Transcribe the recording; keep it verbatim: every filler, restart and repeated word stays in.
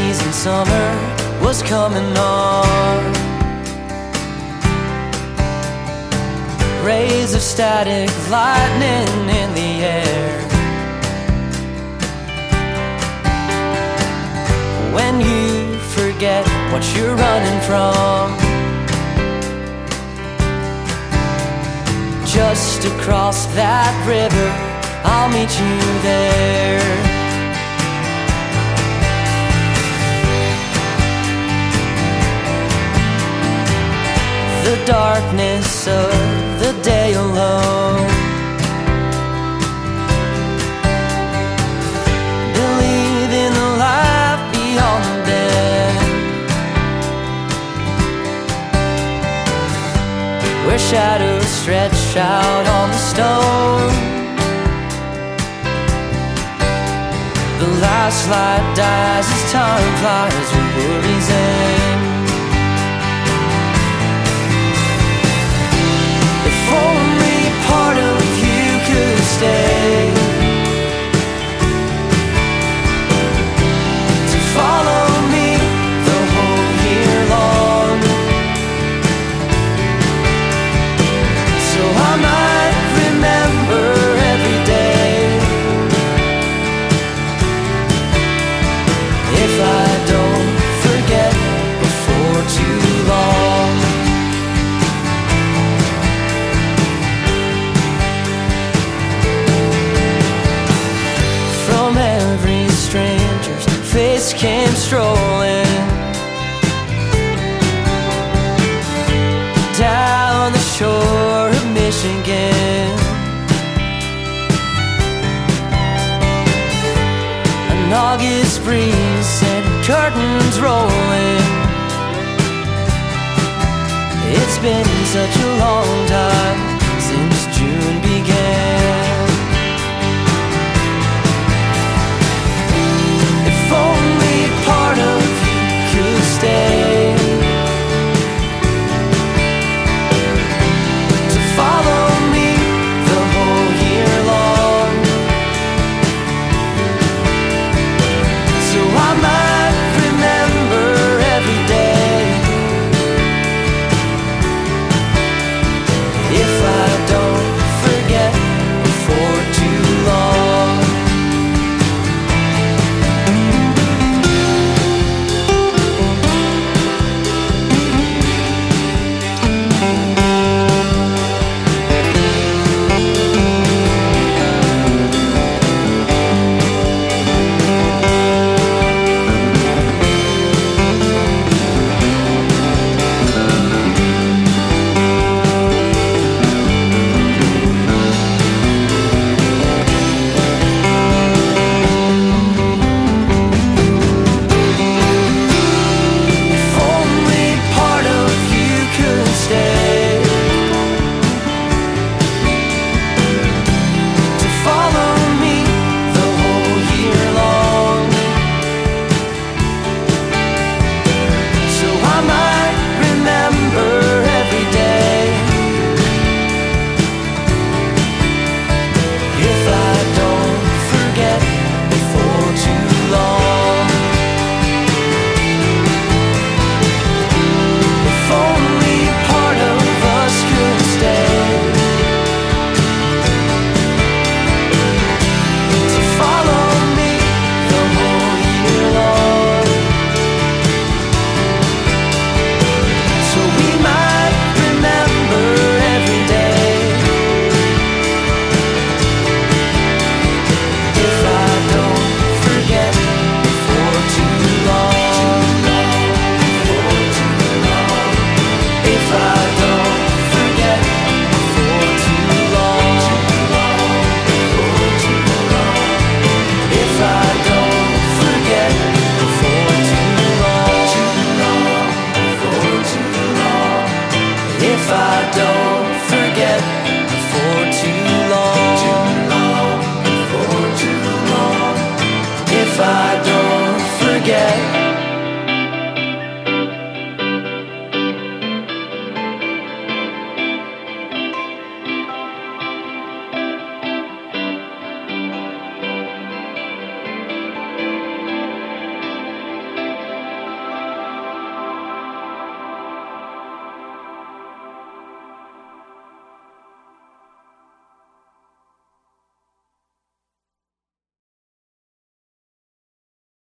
season, summer was coming on. Rays of static lightning in the air. When you forget what you're running from, just across that river, I'll meet you there. The darkness of the day alone, believe in the life beyond the bend, where shadows stretch out on the stone. The last light dies as time flies with worries end. If only part of you could stay, to follow me the whole year long, so I might remember every day. If I don't forget before too long. From every stranger's face came strolling down the shore of Michigan. An August breeze sent curtains rolling. It's been such a long time since June began. If only part of you could stay, to follow me the whole year long, so I might remember every day. If I don't forget before too long. If I don't forget before too